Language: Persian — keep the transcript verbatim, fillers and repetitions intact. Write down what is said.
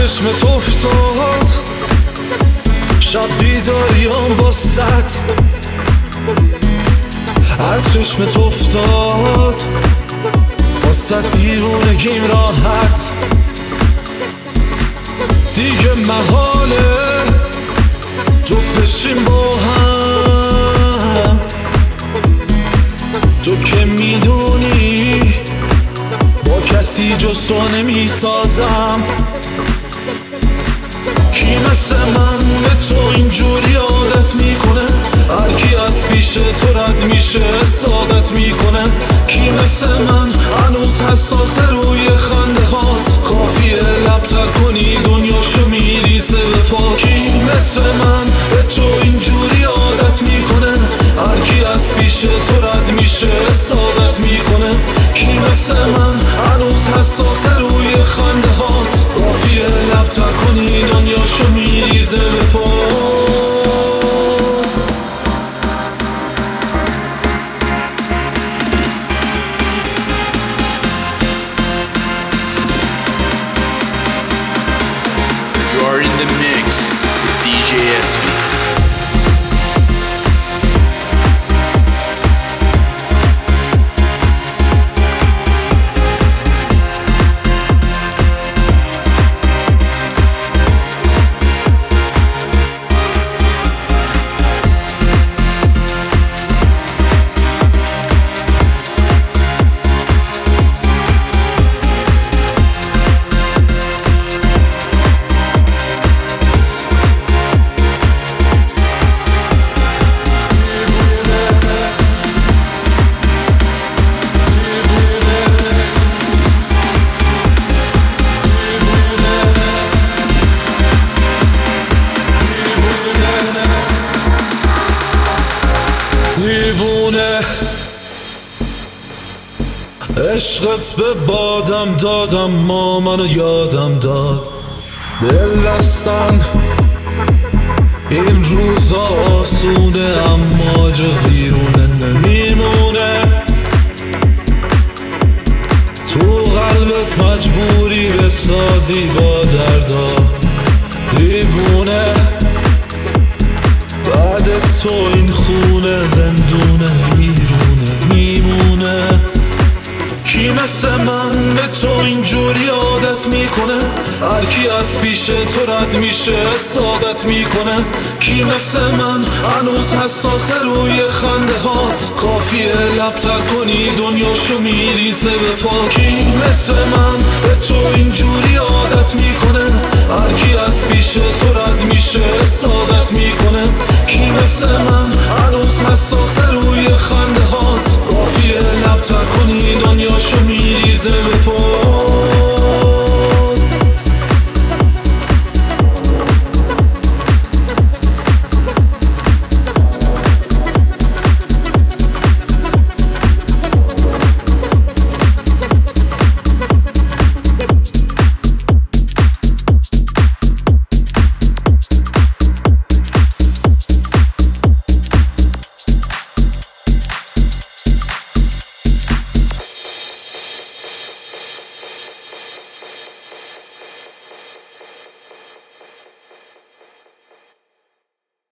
چشمت افتاد شب بیداریام با ست از چشمت افتاد با ست دیوونگیم راحت دیگه محاله جفت بشیم با هم تو که میدونی با کسی جز تو نمیسازم کی مثل من به تو اینجوری عادت میکنه هرکی از پیش تو رد میشه سعادت میکنه کی مثل من هنوز حساسه روی خنده هات کافیه لب تر کنی دنیاشو میریزه به پا کی مثل من به تو اینجوری عادت میکنه هرکی از پیش تو رد میشه سعادت میکنه کی مثل من هنوز حساسه روی خنده هات کافیه لب تر کنی دنیاشو میریزه به پا You are in the mix with D J S B. دیوونه عشقت به بادم دادم ما منو یادم داد دل دستن این روزا آسونه اما جز بیرونه نمیمونه تو قلبت مجبوری بسازی با دردا دیوونه بعد تو این خونه زندونه ویرونه میمونه کی مثل من به تو اینجوری عادت میکنه هرکی از پیش تو رد میشه سعادت میکنه کی مثل من هنوز حساسه روی خنده هات کافیه لب تر کنی دنیاشو میریزه به پا کی مثل من به تو اینجوری عادت میکنه هرکی از پیش تو رد میشه سعادت میکنه کی مثل من هنوز حساسه روی خنده